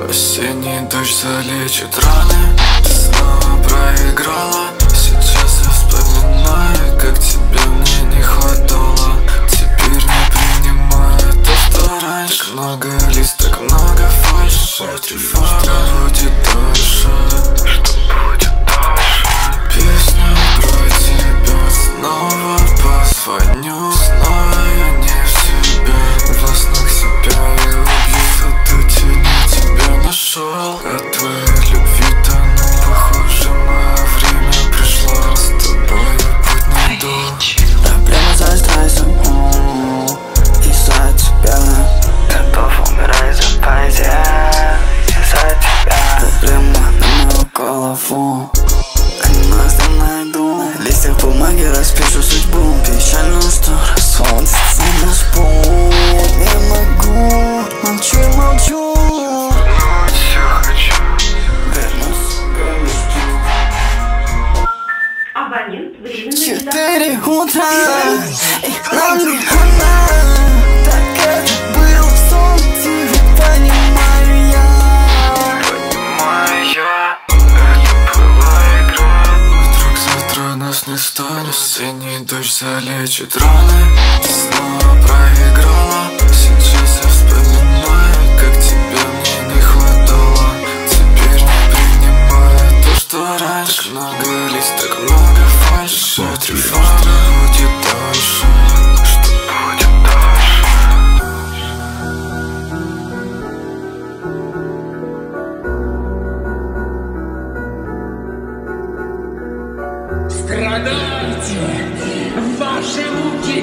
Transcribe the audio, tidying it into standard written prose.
Осенний дождь залечит раны. Ты снова проиграла. Сейчас я вспоминаю, как тебя мне не хватало. Теперь не принимаю то, что раньше. Так много лиц, так много фальши. Что будет дальше? Что будет дальше? Песня про тебя. Снова позвоню. Снова я не в себе. Во снах себя и убью. Эту тень я тебя нашел. От твоей любви тону. Похоже, мое время пришло. С тобой я путь найду. Проблема за стрессом, из-за тебя. Готов умирать за поэзия. Из-за тебя. Проблема на мою голову. Нас там найду. На листьях бумаги распишу судьбу. Печально, что солнце наш путь. Не могу, молчу. Все хочу. Вернусь. Абонент временно 4 утра, и нам не хана. Так это был сон, тебя понимаю я. Это была игра. Вдруг завтра нас не станет. Осенний дождь залечит раны. Ты снова проиграла. Сейчас я вспоминаю, как тебя мне не хватало. Теперь не принимаю то, что раньше. Так много лиц, так много фальши. Что будет дальше? Что будет дальше? Страдайте, ваши муки